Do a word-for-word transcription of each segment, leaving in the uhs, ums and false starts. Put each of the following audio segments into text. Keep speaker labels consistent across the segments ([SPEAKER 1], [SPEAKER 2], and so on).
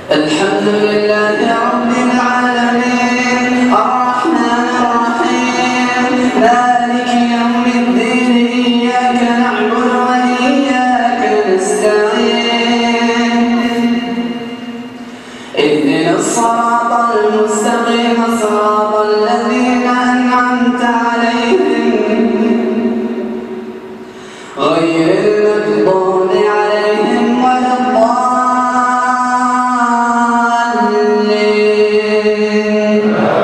[SPEAKER 1] الحمد لله رب العالمين الرحمن الرحيم مالك يوم الدين إياك نعبد وإياك نستعين اهدنا الصراط المستقيم صراط الذين أنعمت عليهم غير المغضوب عليهم ولا الضالين.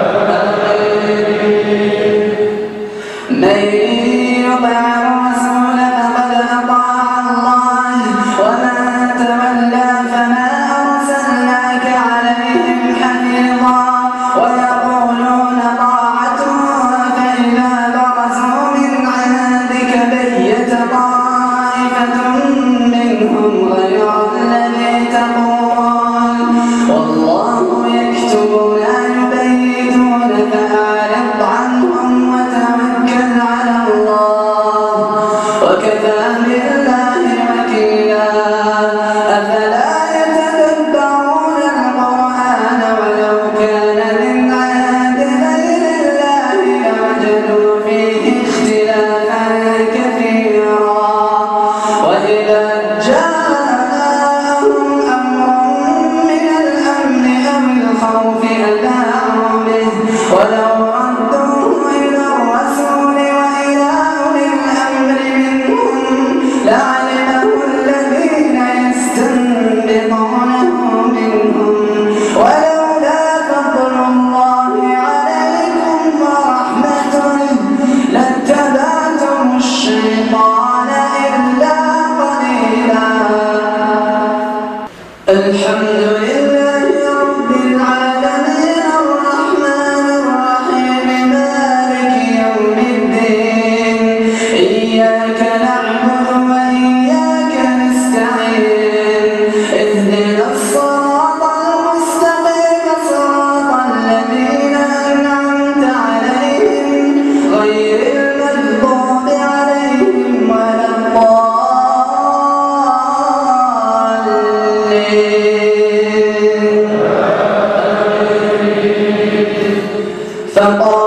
[SPEAKER 1] من يطع الرسول فقد أطاع الله ومن تولى فما أرسلناك عليهم حفيظا ويقولون طاعة فإذا برزوا من عندك بيت طائفة منهم غير الذي تقول والله يكتب ما يبيتون فأعرض عنهم وتوكل على الله وكفى بالله وكيلا. أفلا يتدبرون القرآن ولو كان من عند غير الله لوجدوا فيه اختلافا كثيرا وإذا جاءهم أمر من الأمن أو الخوف أذاعوا به ولو ردوه إلى الرسول وإلى أولي الأمر منهم لعلمه الذين يستنبطونه منهم ولولا فضل الله عليكم ورحمته لاتبعتم الشيطان إلا قليلا. الحمد لله رب العالمين الرحمن الرحيم مالك يوم الدين إياك نعبد وإياك نستعين اهدنا الصراط المستقيم صراط الذين أنعمت عليهم غير المغضوب عليهم ولا الضالين. فقال